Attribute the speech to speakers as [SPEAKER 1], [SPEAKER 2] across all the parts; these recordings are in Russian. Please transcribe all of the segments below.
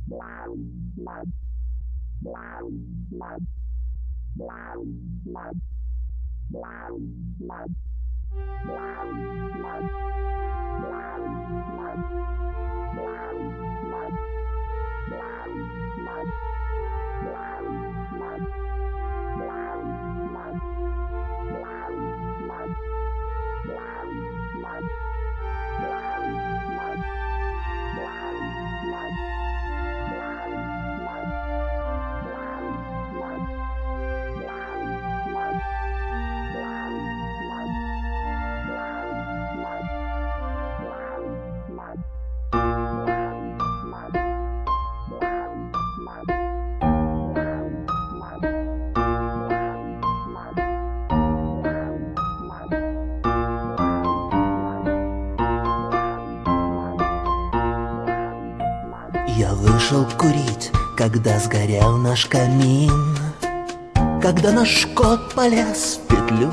[SPEAKER 1] Я вышел курить, когда сгорел наш камин, когда наш кот полез в петлю,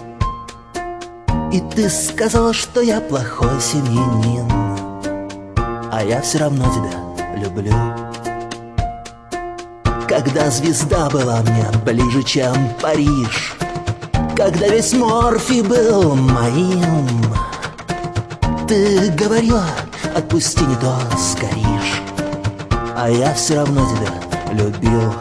[SPEAKER 1] и ты сказала, что я плохой семьянин, а я все равно тебя люблю. Когда звезда была мне ближе, чем Париж, когда весь Морфий был моим, ты говорила, отпусти, не то сгоришь, а я все равно тебя любил.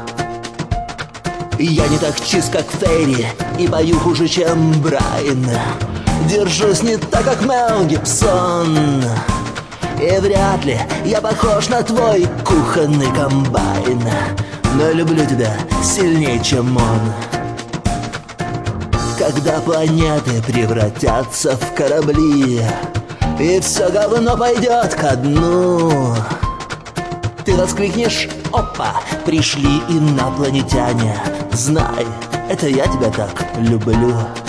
[SPEAKER 1] Я не так чист, как Ферри, и пою хуже, чем Брайан. Держусь не так, как Мел Гибсон, и вряд ли я похож на твой кухонный комбайн, но люблю тебя сильнее, чем он. Когда планеты превратятся в корабли, и все говно пойдет ко дну, ты воскликнешь: опа, пришли инопланетяне. Знай, это я тебя так люблю.